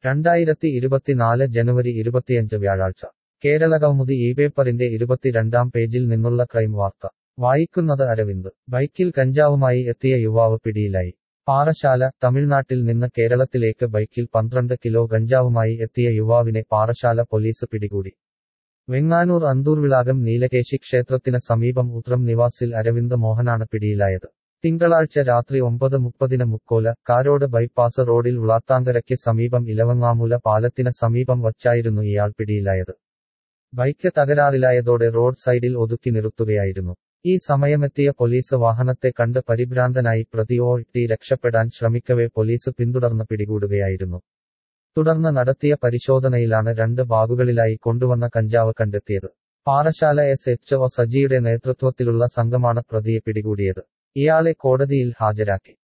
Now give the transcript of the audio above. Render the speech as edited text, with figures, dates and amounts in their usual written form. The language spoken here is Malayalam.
2024 ജനുവരി 25 വ്യാഴാഴ്ച കേരളകൗമുദി ഈ പേപ്പറിന്റെ 22-ാം പേജിൽ നിന്നുള്ള ക്രൈം വാർത്ത വായിക്കുന്നത് അരവിന്ദ് ബൈക്കിൽ കഞ്ചാവുമായി എത്തിയ യുവാവ് പിടിയിലായി പാറശാല തമിഴ്നാട്ടിൽ നിന്ന് കേരളത്തിലേക്ക് ബൈക്കിൽ 12 കിലോ ഗഞ്ചാവുമായി എത്തിയ യുവാവിനെ പാറശാല പോലീസ് പിടികൂടി വെങ്ങാനൂർ അന്തൂർവിളാകം നീലകേശി ക്ഷേത്രത്തിന് സമീപം ഉത്രം നിവാസിൽ അരവിന്ദ് മോഹനാണ് പിടിയിലായത് തിങ്കളാഴ്ച രാത്രി 9:30 മുക്കോല കാരോട് ബൈപ്പാസ് റോഡിൽ ഉളാത്താങ്കരയ്ക്ക് സമീപം ഇലവങ്ങാമൂല പാലത്തിന് സമീപം വച്ചായിരുന്നു ഇയാൾ പിടിയിലായത് ബൈക്ക് തകരാറിലായതോടെ റോഡ് സൈഡിൽ ഒതുക്കി നിർത്തുകയായിരുന്നു ഈ സമയമെത്തിയ പോലീസ് വാഹനത്തെ കണ്ട് പരിഭ്രാന്തനായി പ്രതി ഓടി രക്ഷപ്പെടാൻ ശ്രമിക്കവേ പോലീസ് പിന്തുടർന്ന് പിടികൂടുകയായിരുന്നു തുടർന്ന് നടത്തിയ പരിശോധനയിലാണ് 2 ബാഗുകളിലായി കൊണ്ടുവന്ന കഞ്ചാവ് കണ്ടെത്തിയത് പാറശാല SHO സജിയുടെ നേതൃത്വത്തിലുള്ള സംഘമാണ് പ്രതിയെ പിടികൂടിയത് ഇയാളെ കോടതിയിൽ ഹാജരാക്കി